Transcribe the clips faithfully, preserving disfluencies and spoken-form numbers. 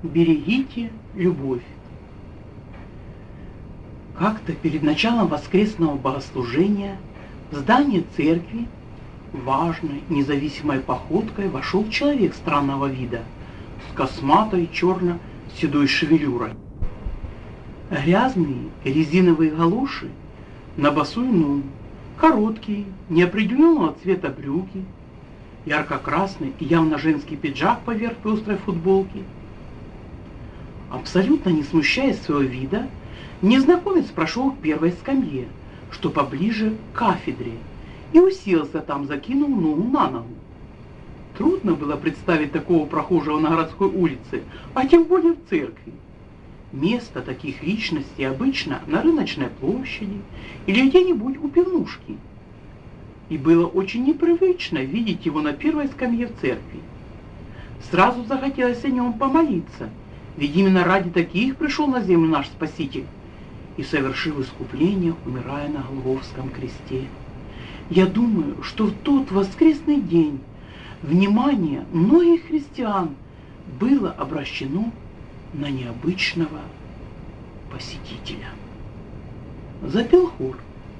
Берегите любовь. Как-то перед началом воскресного богослужения в здание церкви важной, независимой походкой вошел человек странного вида с косматой черно-седой шевелюрой. Грязные резиновые галоши на босую ногу, короткие, неопределенного цвета брюки, ярко-красный и явно женский пиджак поверх пестрой футболки. Абсолютно не смущаясь своего вида, незнакомец прошел к первой скамье, что поближе к кафедре, и уселся там, закинул ногу на ногу. Трудно было представить такого прохожего на городской улице, а тем более в церкви. Место таких личностей обычно на рыночной площади или где-нибудь у пивнушки. И было очень непривычно видеть его на первой скамье в церкви. Сразу захотелось о нем помолиться, ведь именно ради таких пришел на землю наш Спаситель и, совершив искупление, умирая на Голгофском кресте. Я думаю, что в тот воскресный день внимание многих христиан было обращено на необычного посетителя. Запел хор.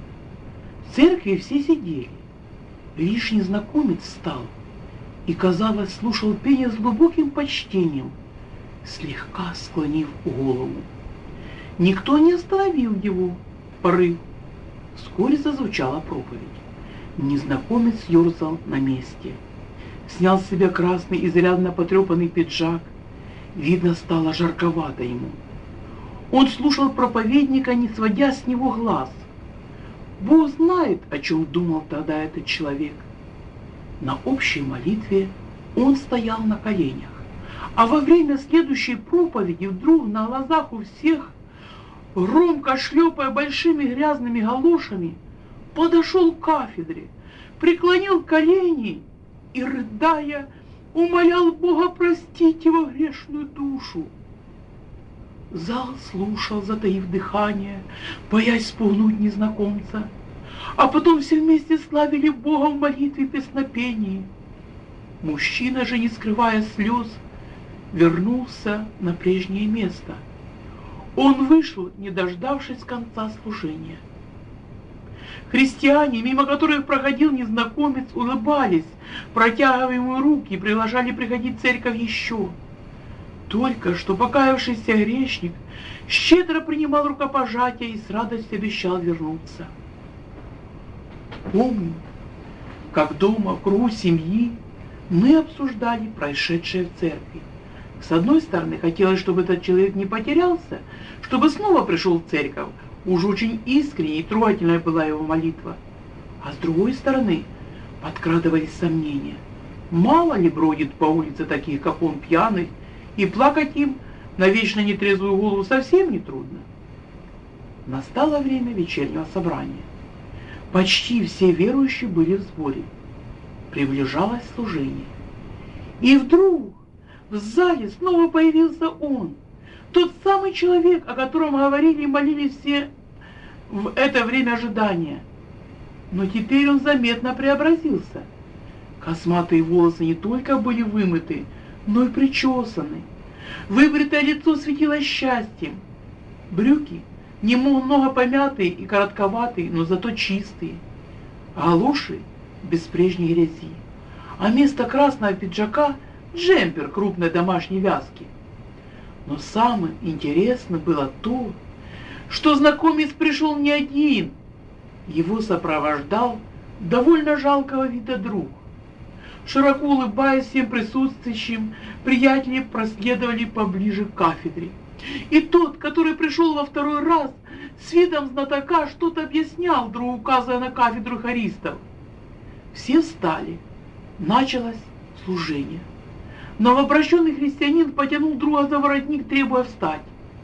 В церкви все сидели. Лишь незнакомец встал и, казалось, слушал пение с глубоким почтением, слегка склонив голову. Никто не остановил его порыв. Вскоре зазвучала проповедь. Незнакомец ерзал на месте. Снял с себя красный, изрядно потрепанный пиджак. Видно, стало жарковато ему. Он слушал проповедника, не сводя с него глаз. Бог знает, о чем думал тогда этот человек. На общей молитве он стоял на коленях, а во время следующей проповеди вдруг на глазах у всех, громко шлепая большими грязными галошами, подошел к кафедре, преклонил колени и, рыдая, умолял Бога простить его грешную душу. Зал слушал, затаив дыхание, боясь спугнуть незнакомца, а потом все вместе славили Бога в молитве и песнопении. Мужчина же, не скрывая слез, вернулся на прежнее место. Он вышел, не дождавшись конца служения. Христиане, мимо которых проходил незнакомец, улыбались, протягивая ему руки, и приглашали приходить в церковь еще. Только что покаявшийся грешник щедро принимал рукопожатие и с радостью обещал вернуться. Помню, как дома в кругу семьи мы обсуждали происшедшее в церкви. С одной стороны, хотелось, чтобы этот человек не потерялся, чтобы снова пришел в церковь. Уж очень искренней и трогательная была его молитва. А с другой стороны, подкрадывались сомнения. Мало ли бродит по улице таких, как он, пьяных, и плакать им на вечно нетрезвую голову совсем не трудно. Настало время вечернего собрания. Почти все верующие были в сборе. Приближалось служение. И вдруг в зале снова появился он. Тот самый человек, о котором говорили и молились все в это время ожидания. Но теперь он заметно преобразился. Косматые волосы не только были вымыты, но и причесаны. Выбритое лицо светилось счастьем. Брюки немного помятые и коротковатые, но зато чистые. Галоши без прежней грязи. А вместо красного пиджака джемпер крупной домашней вязки. Но самым интересным было то, что знакомец пришел не один. Его сопровождал довольно жалкого вида друг. Широко улыбаясь всем присутствующим, приятели проследовали поближе к кафедре. И тот, который пришел во второй раз, с видом знатока что-то объяснял, вдруг указывая на кафедру хористов. Все встали. Началось служение. Новообращенный христианин потянул друга за воротник, требуя встать.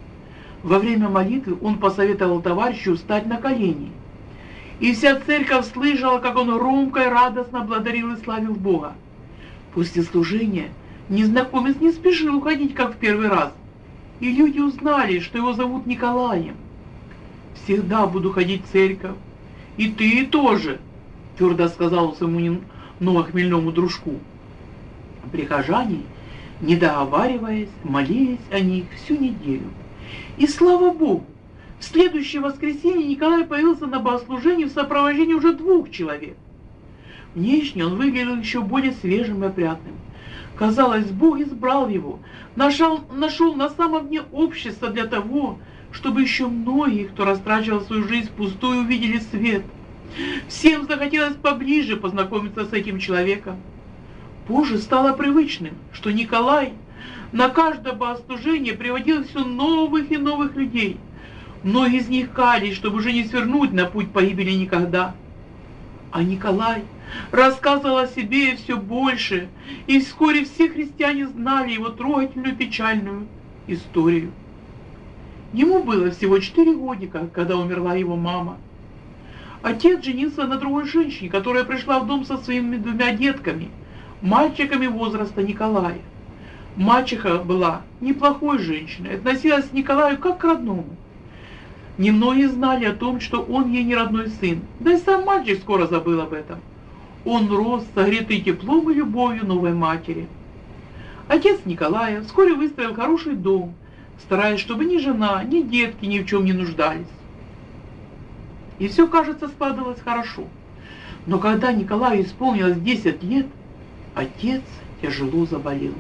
Во время молитвы он посоветовал товарищу встать на колени. И вся церковь слышала, как он громко и радостно благодарил и славил Бога. После служения незнакомец не спешил уходить, как в первый раз. И люди узнали, что его зовут Николаем. «Всегда буду ходить в церковь. И ты тоже», — твердо сказал своему новохмельному дружку. Прихожане Не договариваясь, молились о них всю неделю. И слава Богу, в следующее воскресенье Николай появился на богослужении в сопровождении уже двух человек. Внешне он выглядел еще более свежим и опрятным. Казалось, Бог избрал его, нашел, нашел на самом дне общества для того, чтобы еще многие, кто растрачивал свою жизнь впустую, увидели свет. Всем захотелось поближе познакомиться с этим человеком. Позже стало привычным, что Николай на каждое богослужение приводил все новых и новых людей. Многие из них каялись, чтобы уже не свернуть на путь погибели никогда. А Николай рассказывал о себе все больше, и вскоре все христиане знали его трогательную печальную историю. Ему было всего четыре годика, когда умерла его мама. Отец женился на другой женщине, которая пришла в дом со своими двумя детками, мальчиками возраста Николая. Мачеха была неплохой женщиной, относилась к Николаю как к родному. Немногие знали о том, что он ей не родной сын, да и сам мальчик скоро забыл об этом. Он рос, согретый теплом и любовью новой матери. Отец Николая вскоре выстроил хороший дом, стараясь, чтобы ни жена, ни детки ни в чем не нуждались. И все, кажется, складывалось хорошо. Но когда Николаю исполнилось десять лет, отец тяжело заболел.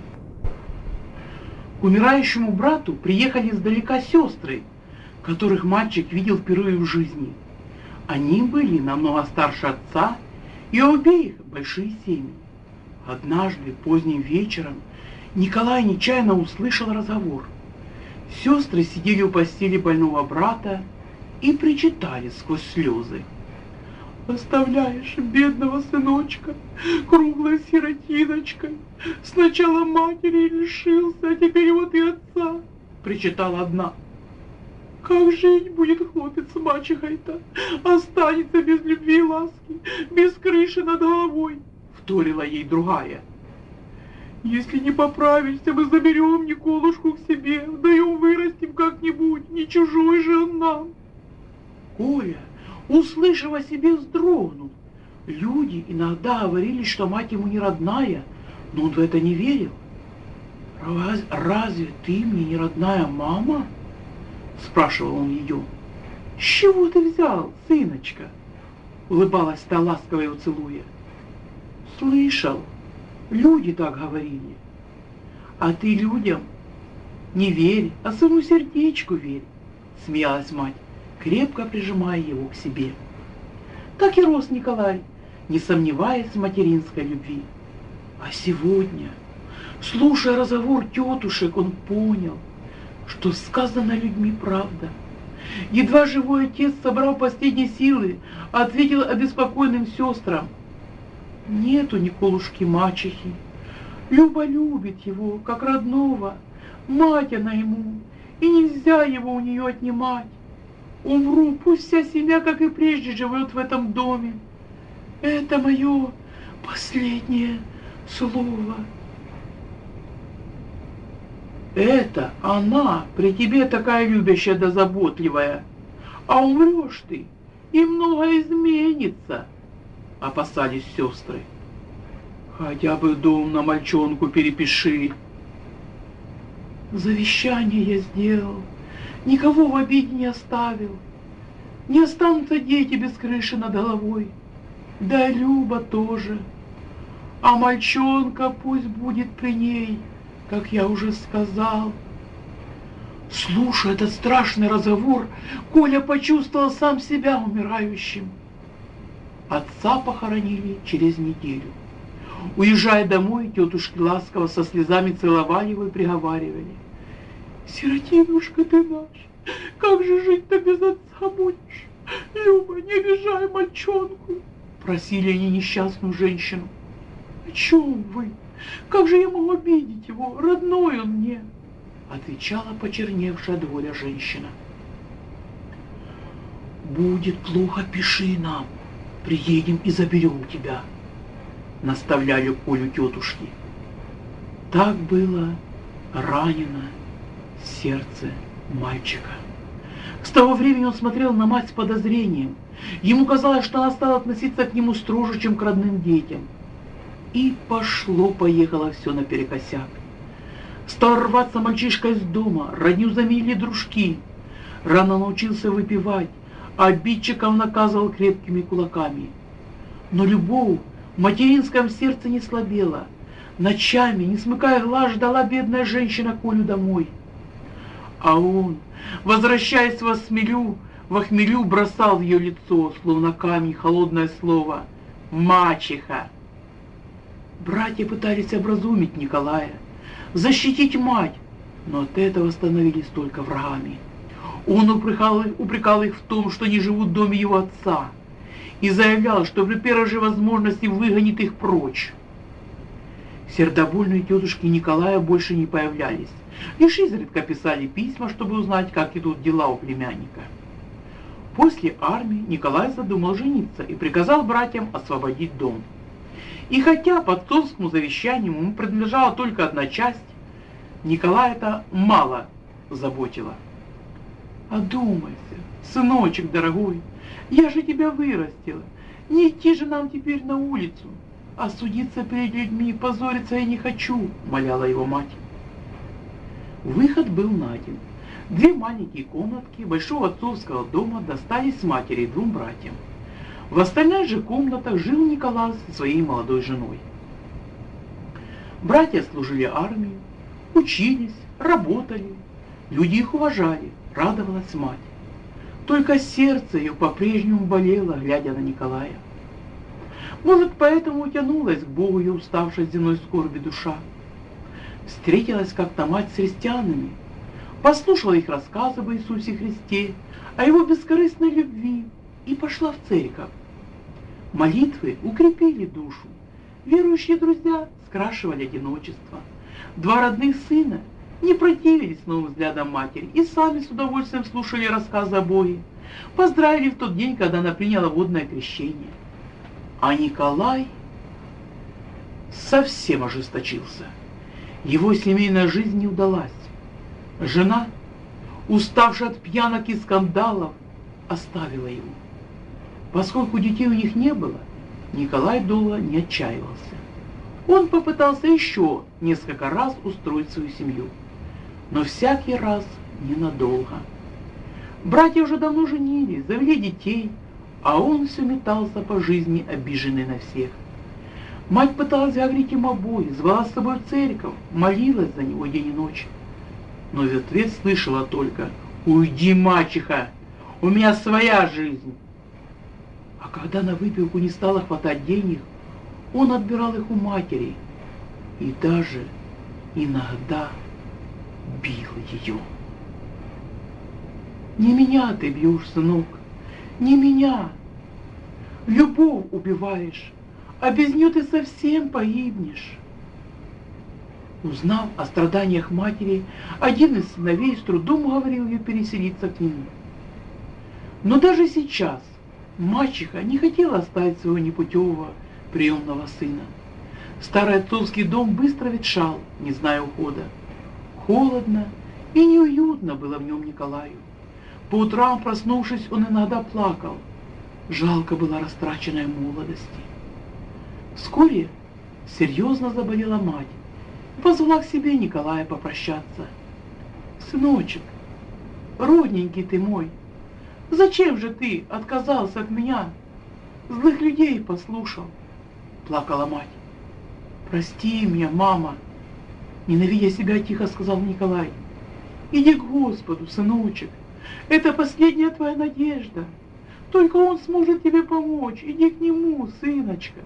К умирающему брату приехали издалека сестры, которых мальчик видел впервые в жизни. Они были намного старше отца, и у обеих большие семьи. Однажды поздним вечером Николай нечаянно услышал разговор. Сестры сидели у постели больного брата и причитали сквозь слезы. «Оставляешь бедного сыночка круглой сиротиночкой. Сначала матери лишился, а теперь вот и отца», — причитала одна. «Как жить будет хлопец с мачехой-то? Останется без любви и ласки, без крыши над головой», — вторила ей другая. «Если не поправишься, мы заберем Николушку к себе, да и вырастим как-нибудь, не чужой же он нам». Коля, услышав о себе, вздрогнул. Люди иногда говорили, что мать ему не родная, но он в это не верил. «Раз, разве ты мне не родная мама?» — спрашивал он ее. «С чего ты взял, сыночка?» — улыбалась та, ласково его целуя. «Слышал, люди так говорили. А ты людям не верь, а своему сердечку верь», — смеялась мать, крепко прижимая его к себе. Так и рос Николай, не сомневаясь в материнской любви. А сегодня, слушая разговор тетушек, он понял, что сказано людьми правда. Едва живой отец, собрал последние силы, ответил обеспокоенным сестрам: «Нету Николушки мачехи. Люба любит его, как родного, мать она ему, и нельзя его у нее отнимать. Умру, пусть вся семья, как и прежде, живет в этом доме. Это мое последнее слово». «Это она при тебе такая любящая да заботливая, а умрешь ты, и многое изменится», — опасались сестры. «Хотя бы дом на мальчонку перепиши». «Завещание я сделал, никого в обиде не оставил. Не останутся дети без крыши над головой, да Люба тоже. А мальчонка пусть будет при ней, как я уже сказал». Слушая этот страшный разговор, Коля почувствовал сам себя умирающим. Отца похоронили через неделю. Уезжая домой, тетушки ласково со слезами целовали его и приговаривали: «Сиротинушка ты наш, как же жить-то без отца будешь? Люба, не обижай мальчонку», — просили они несчастную женщину. «О чем вы? Как же я могу обидеть его? Родной он мне», — отвечала почерневшая от горя женщина. «Будет плохо, пиши нам, приедем и заберем тебя», — наставляли Колю тетушки. Так было ранено сердце мальчика. С того времени он смотрел на мать с подозрением. Ему казалось, что она стала относиться к нему строже, чем к родным детям. И пошло-поехало все наперекосяк. Стал рваться мальчишка из дома, родню заменили дружки. Рано научился выпивать, а обидчиков наказывал крепкими кулаками. Но любовь в материнском сердце не слабела. Ночами, не смыкая глаз, ждала бедная женщина Колю домой. А он, возвращаясь во хмелю, во хмелю бросал в ее лицо, словно камень, холодное слово «мачеха». Братья пытались образумить Николая, защитить мать, но от этого становились только врагами. Он упрекал их, упрекал их в том, что не живут в доме его отца, и заявлял, что при первой же возможности выгонит их прочь. Сердобольные тетушки Николая больше не появлялись, лишь изредка писали письма, чтобы узнать, как идут дела у племянника. После армии Николай задумал жениться и приказал братьям освободить дом. И хотя по отцовскому завещанию ему принадлежала только одна часть, Николая это мало заботило. «Одумайся, сыночек дорогой, я же тебя вырастила, не идти же нам теперь на улицу, а судиться перед людьми, позориться я не хочу», — моляла его мать. Выход был найден. Две маленькие комнатки большого отцовского дома достались матери и двум братьям. В остальных же комнатах жил Николай со своей молодой женой. Братья служили армии, учились, работали, люди их уважали, радовалась мать. Только сердце ее по-прежнему болело, глядя на Николая. Может, поэтому утянулась к Богу ее уставшая от земной скорби душа. Встретилась как-то мать с христианами, послушала их рассказы об Иисусе Христе, о его бескорыстной любви и пошла в церковь. Молитвы укрепили душу, верующие друзья скрашивали одиночество. Два родных сына не противились новым взглядам матери и сами с удовольствием слушали рассказы о Боге, поздравили в тот день, когда она приняла водное крещение. А Николай совсем ожесточился. Его семейная жизнь не удалась. Жена, уставшая от пьянок и скандалов, оставила его. Поскольку детей у них не было, Николай долго не отчаивался. Он попытался еще несколько раз устроить свою семью, но всякий раз ненадолго. Братья уже давно женились, завели детей, а он все метался по жизни, обиженный на всех. Мать пыталась говорить им обоих, звала с собой в церковь, молилась за него день и ночь. Но в ответ слышала только: «Уйди, мачеха, у меня своя жизнь». А когда на выпивку не стало хватать денег, он отбирал их у матери и даже иногда бил ее. «Не меня ты бьешь, сынок, не меня. Любовь убиваешь, а без нее ты совсем погибнешь». Узнав о страданиях матери, один из сыновей с трудом уговорил ее переселиться к нему. Но даже сейчас мачеха не хотела оставить своего непутевого приемного сына. Старый отцовский дом быстро ветшал, не зная ухода. Холодно и неуютно было в нем Николаю. По утрам, проснувшись, он иногда плакал. Жалко была растраченная молодости. Вскоре серьезно заболела мать и позвала к себе Николая попрощаться. «Сыночек, родненький ты мой, зачем же ты отказался от меня? Злых людей послушал», — плакала мать. «Прости меня, мама», — ненавидя себя, тихо сказал Николай. «Иди к Господу, сыночек, это последняя твоя надежда. Только Он сможет тебе помочь. Иди к Нему, сыночка».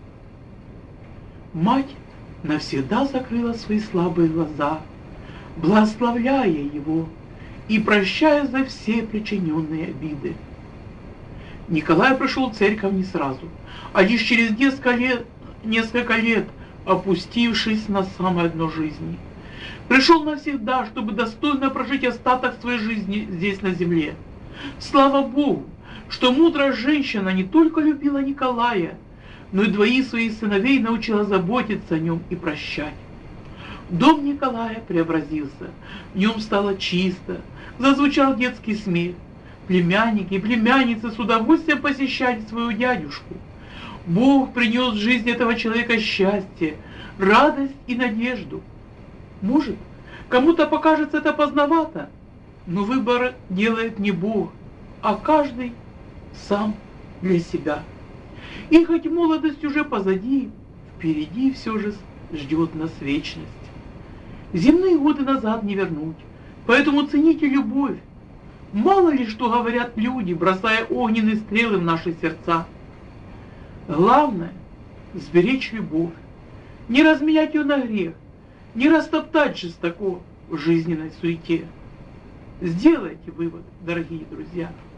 Мать навсегда закрыла свои слабые глаза, благословляя его и прощая за все причиненные обиды. Николай пришел в церковь не сразу, а лишь через несколько лет, несколько лет опустившись на самое дно жизни. Пришел навсегда, чтобы достойно прожить остаток своей жизни здесь на земле. Слава Богу, что мудрая женщина не только любила Николая, но и двоих своих сыновей научила заботиться о нем и прощать. Дом Николая преобразился, в нем стало чисто, зазвучал детский смех. Племянники и племянницы с удовольствием посещали свою дядюшку. Бог принес в жизнь этого человека счастье, радость и надежду. Может, Кому-то покажется это поздновато, но выбор делает не Бог, а каждый сам для себя. И хоть молодость уже позади, впереди все же ждет нас вечность. Земные годы назад не вернуть, поэтому цените любовь. Мало ли что говорят люди, бросая огненные стрелы в наши сердца. Главное — сберечь любовь, не разменять ее на грех, не растоптать жестоко в жизненной суете. Сделайте вывод, дорогие друзья.